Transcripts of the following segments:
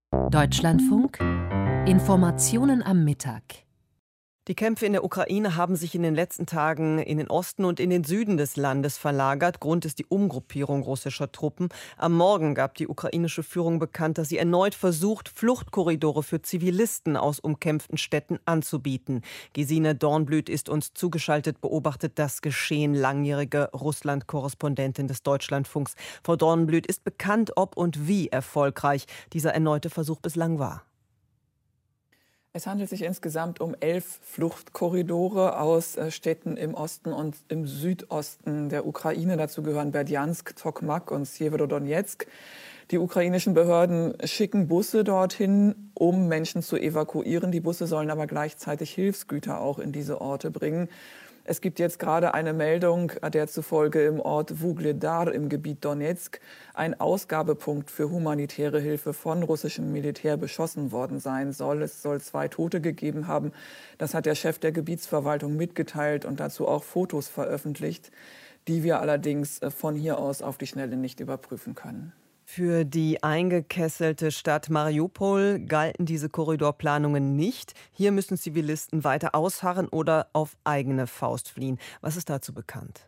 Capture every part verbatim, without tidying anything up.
Deutschlandfunk Informationen am Mittag. Die Kämpfe in der Ukraine haben sich in den letzten Tagen in den Osten und in den Süden des Landes verlagert. Grund ist die Umgruppierung russischer Truppen. Am Morgen gab die ukrainische Führung bekannt, dass sie erneut versucht, Fluchtkorridore für Zivilisten aus umkämpften Städten anzubieten. Gesine Dornblüt ist uns zugeschaltet, beobachtet das Geschehen, langjährige Russland-Korrespondentin des Deutschlandfunks. Frau Dornblüt, ist bekannt, ob und wie erfolgreich dieser erneute Versuch bislang war? Es handelt sich insgesamt um elf Fluchtkorridore aus Städten im Osten und im Südosten der Ukraine. Dazu gehören Berdjansk, Tokmak und Sjewerodonezk. Die ukrainischen Behörden schicken Busse dorthin, um Menschen zu evakuieren. Die Busse sollen aber gleichzeitig Hilfsgüter auch in diese Orte bringen. Es gibt jetzt gerade eine Meldung, der zufolge im Ort Wugledar im Gebiet Donezk ein Ausgabepunkt für humanitäre Hilfe von russischem Militär beschossen worden sein soll. Es soll zwei Tote gegeben haben. Das hat der Chef der Gebietsverwaltung mitgeteilt und dazu auch Fotos veröffentlicht, die wir allerdings von hier aus auf die Schnelle nicht überprüfen können. Für die eingekesselte Stadt Mariupol galten diese Korridorplanungen nicht. Hier müssen Zivilisten weiter ausharren oder auf eigene Faust fliehen. Was ist dazu bekannt?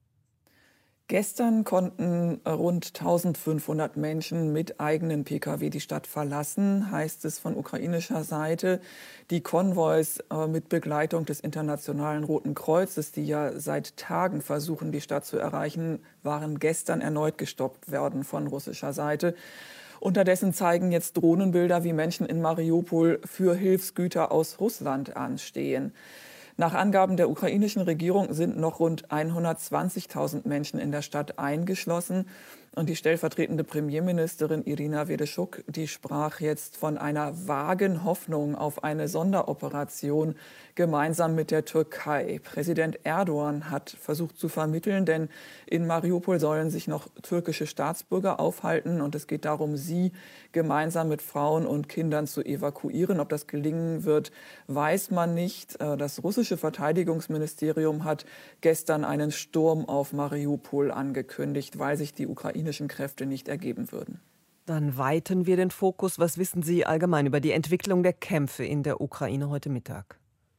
Gestern konnten rund eintausendfünfhundert Menschen mit eigenen Pkw die Stadt verlassen, heißt es von ukrainischer Seite. Die Konvois äh, mit Begleitung des Internationalen Roten Kreuzes, die ja seit Tagen versuchen, die Stadt zu erreichen, waren gestern erneut gestoppt worden von russischer Seite. Unterdessen zeigen jetzt Drohnenbilder, wie Menschen in Mariupol für Hilfsgüter aus Russland anstehen. Nach Angaben der ukrainischen Regierung sind noch rund hundertzwanzigtausend Menschen in der Stadt eingeschlossen. Und die stellvertretende Premierministerin Irina Vereshchuk, die sprach jetzt von einer vagen Hoffnung auf eine Sonderoperation gemeinsam mit der Türkei. Präsident Erdogan hat versucht zu vermitteln, denn in Mariupol sollen sich noch türkische Staatsbürger aufhalten. Und es geht darum, sie gemeinsam mit Frauen und Kindern zu evakuieren. Ob das gelingen wird, weiß man nicht. Das russische Verteidigungsministerium hat gestern einen Sturm auf Mariupol angekündigt, weil sich die Ukraine Kräfte nicht ergeben würden. Dann weiten wir den Fokus. Was wissen Sie allgemein über die Entwicklung der Kämpfe in der Ukraine heute Mittag?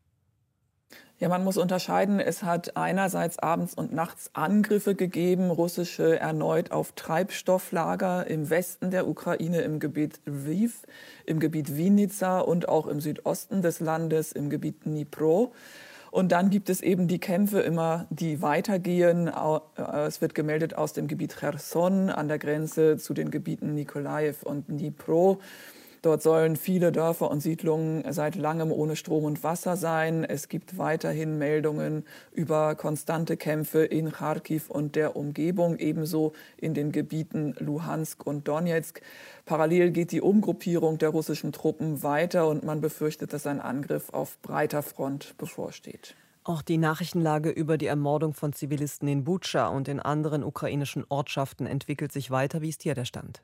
Ja, man muss unterscheiden. Es hat einerseits abends und nachts Angriffe gegeben, russische erneut auf Treibstofflager im Westen der Ukraine, im Gebiet Lviv, im Gebiet Vinica und auch im Südosten des Landes, im Gebiet Dnipro. Und dann gibt es eben die Kämpfe immer, die weitergehen. Es wird gemeldet aus dem Gebiet Cherson an der Grenze zu den Gebieten Nikolajew und Dnipro. Dort sollen viele Dörfer und Siedlungen seit langem ohne Strom und Wasser sein. Es gibt weiterhin Meldungen über konstante Kämpfe in Charkiw und der Umgebung, ebenso in den Gebieten Luhansk und Donezk. Parallel geht die Umgruppierung der russischen Truppen weiter und man befürchtet, dass ein Angriff auf breiter Front bevorsteht. Auch die Nachrichtenlage über die Ermordung von Zivilisten in Butscha und in anderen ukrainischen Ortschaften entwickelt sich weiter. Wie ist hier der Stand?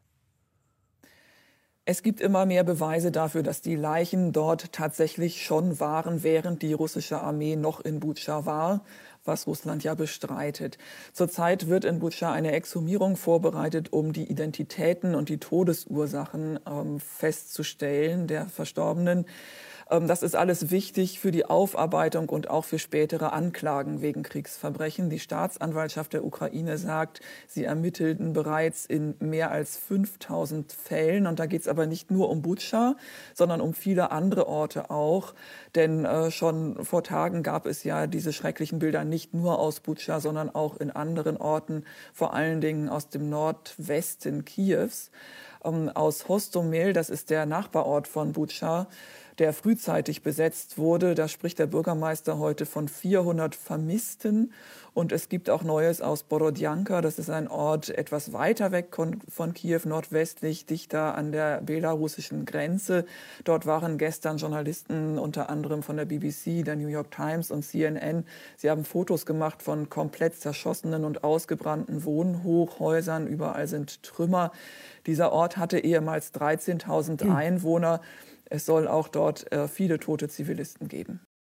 Es gibt immer mehr Beweise dafür, dass die Leichen dort tatsächlich schon waren, während die russische Armee noch in Butscha war, was Russland ja bestreitet. Zurzeit wird in Butscha eine Exhumierung vorbereitet, um die Identitäten und die Todesursachen ähm, festzustellen der Verstorbenen. Das ist alles wichtig für die Aufarbeitung und auch für spätere Anklagen wegen Kriegsverbrechen. Die Staatsanwaltschaft der Ukraine sagt, sie ermittelten bereits in mehr als fünftausend Fällen. Und da geht es aber nicht nur um Butscha, sondern um viele andere Orte auch. Denn äh, schon vor Tagen gab es ja diese schrecklichen Bilder nicht nur aus Butscha, sondern auch in anderen Orten, vor allen Dingen aus dem Nordwesten Kiews. Ähm, aus Hostomel, das ist der Nachbarort von Butscha, der frühzeitig besetzt wurde. Da spricht der Bürgermeister heute von vierhundert Vermissten. Und es gibt auch Neues aus Borodjanka. Das ist ein Ort etwas weiter weg von Kiew, nordwestlich, dichter an der belarussischen Grenze. Dort waren gestern Journalisten, unter anderem von der B B C, der New York Times und C N N. Sie haben Fotos gemacht von komplett zerschossenen und ausgebrannten Wohnhochhäusern. Überall sind Trümmer. Dieser Ort hatte ehemals dreizehntausend Einwohner. Es soll auch dort äh, viele tote Zivilisten geben.